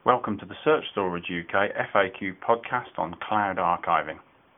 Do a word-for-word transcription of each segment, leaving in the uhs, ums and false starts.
Welcome to the Search Storage U K F A Q podcast on cloud archiving.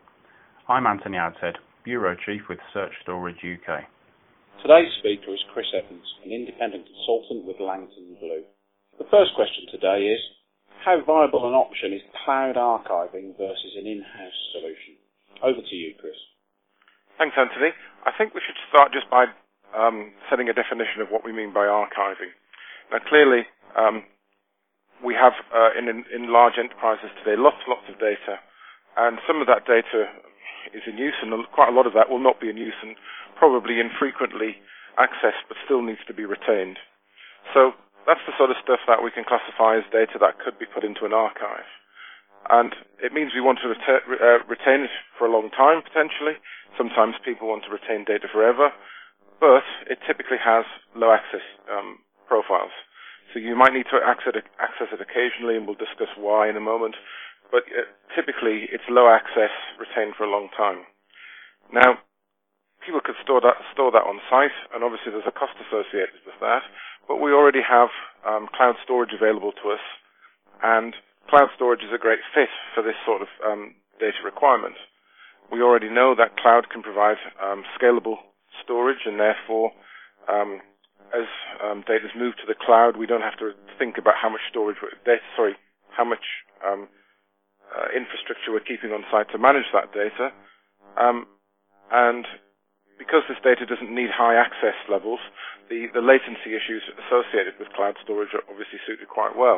I'm Anthony Adshead, Bureau Chief with Search Storage U K. Today's speaker is Chris Evans, an independent consultant with Langton Blue. The first question today is, how viable an option is cloud archiving versus an in-house solution? Over to you, Chris. Thanks, Anthony. I think we should start just by um, setting a definition of what we mean by archiving. Now, clearly, um, we have uh, in, in large enterprises today lots and lots of data, and some of that data is in use, and quite a lot of that will not be in use and probably infrequently accessed, but still needs to be retained. So that's the sort of stuff that we can classify as data that could be put into an archive. And it means we want to reta- uh, retain it for a long time, potentially. Sometimes people want to retain data forever, but it typically has low access um, profiles. So you might need to access it, access it occasionally, and we'll discuss why in a moment. But uh, typically, it's low access, retained for a long time. Now, people could store that, store that on site, and obviously there's a cost associated with that. But we already have um, cloud storage available to us, and cloud storage is a great fit for this sort of um, data requirement. We already know that cloud can provide um, scalable storage, and therefore, um, as um, data is moved to the cloud, we don't have to think about how much storage, data, sorry, how much um, uh, infrastructure we're keeping on site to manage that data. Um, and because this data doesn't need high access levels, the, the latency issues associated with cloud storage are obviously suited quite well.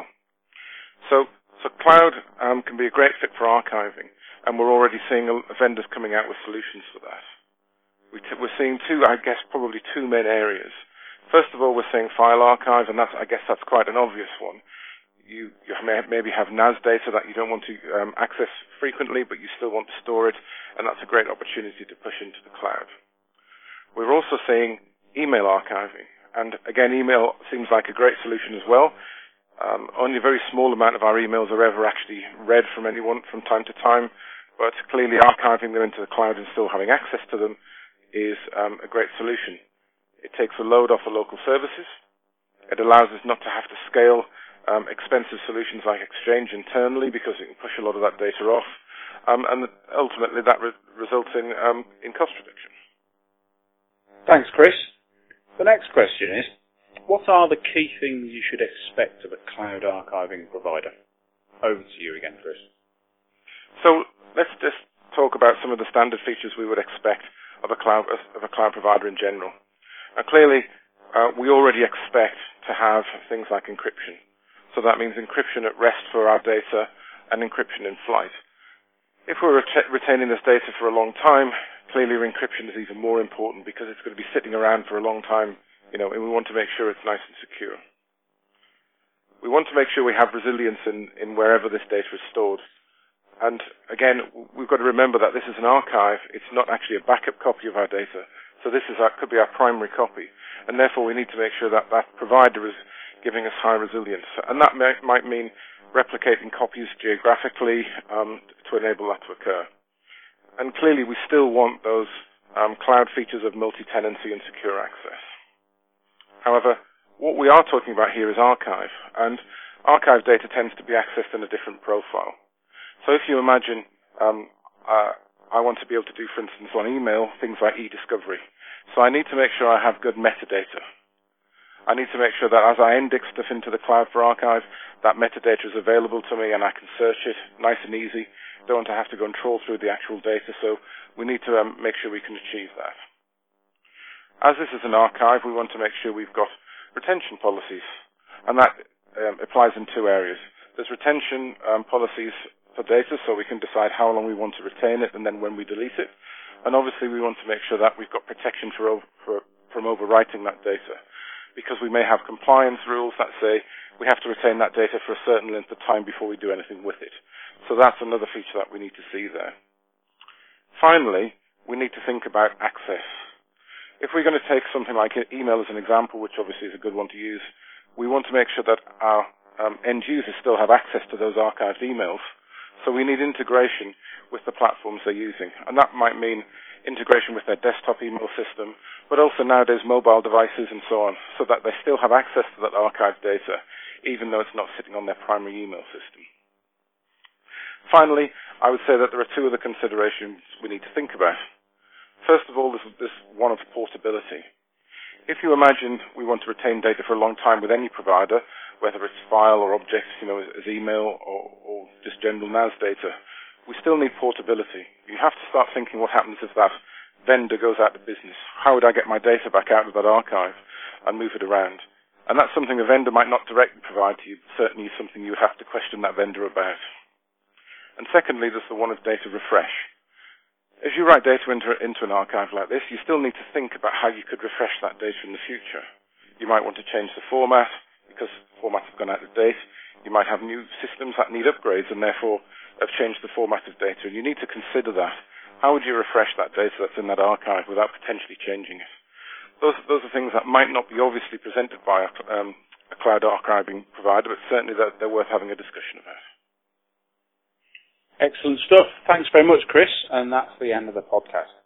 So, so cloud um, can be a great fit for archiving, and we're already seeing a, vendors coming out with solutions for that. We t- we're seeing two, I guess, probably two main areas. First of all, we're seeing file archive, and that's, I guess that's quite an obvious one. You, you may maybe have N A S data that you don't want to um, access frequently, but you still want to store it, and that's a great opportunity to push into the cloud. We're also seeing email archiving, and again, email seems like a great solution as well. Um, only a very small amount of our emails are ever actually read from anyone from time to time, but clearly archiving them into the cloud and still having access to them is um, a great solution. It takes a load off the local services. It allows us not to have to scale um, expensive solutions like Exchange internally, because it can push a lot of that data off. Um, and ultimately that re- results in, um, in cost reduction. Thanks, Chris. The next question is, what are the key things you should expect of a cloud archiving provider? Over to you again, Chris. So let's just talk about some of the standard features we would expect of a cloud, of a cloud provider in general. Now, clearly, uh, we already expect to have things like encryption. So that means encryption at rest for our data and encryption in flight. If we're ret- retaining this data for a long time, clearly encryption is even more important, because it's going to be sitting around for a long time, you know, and we want to make sure it's nice and secure. We want to make sure we have resilience in, in wherever this data is stored. And again, we've got to remember that this is an archive. It's not actually a backup copy of our data. So this is our, could be our primary copy, and therefore we need to make sure that that provider is giving us high resilience. And that may, might mean replicating copies geographically um, to enable that to occur. And clearly we still want those um, cloud features of multi-tenancy and secure access. However, what we are talking about here is archive, and archive data tends to be accessed in a different profile. So if you imagine um, uh, I want to be able to do, for instance, on email, things like e-discovery. So I need to make sure I have good metadata. I need to make sure that as I index stuff into the cloud for archive, that metadata is available to me and I can search it nice and easy. Don't want to have to go and trawl through the actual data, so we need to um, make sure we can achieve that. As this is an archive, we want to make sure we've got retention policies, and that um, applies in two areas. There's retention um, policies for data, so we can decide how long we want to retain it and then when we delete it. And obviously we want to make sure that we've got protection for, for, from overwriting that data, because we may have compliance rules that say we have to retain that data for a certain length of time before we do anything with it. So that's another feature that we need to see there. Finally, we need to think about access. If we're going to take something like email as an example, which obviously is a good one to use, we want to make sure that our um, end users still have access to those archived emails. So we need integration with the platforms they're using. And that might mean integration with their desktop email system, but also nowadays mobile devices and so on, so that they still have access to that archived data, even though it's not sitting on their primary email system. Finally, I would say that there are two other considerations we need to think about. First of all, this, this one of portability. If you imagine we want to retain data for a long time with any provider, whether it's file or objects, you know, as email or, or just general N A S data, we still need portability. You have to start thinking what happens if that vendor goes out of business. How would I get my data back out of that archive and move it around? And that's something a vendor might not directly provide to you, but certainly something you would have to question that vendor about. And secondly, there's the one of data refresh. As you write data into, into an archive like this, you still need to think about how you could refresh that data in the future. You might want to change the format because formats have gone out of date. You might have new systems that need upgrades and therefore have changed the format of data, and you need to consider that. How would you refresh that data that's in that archive without potentially changing it? Those, those are things that might not be obviously presented by a, um, a cloud archiving provider, but certainly they're, they're worth having a discussion about. Excellent stuff. Thanks very much, Chris. And that's the end of the podcast.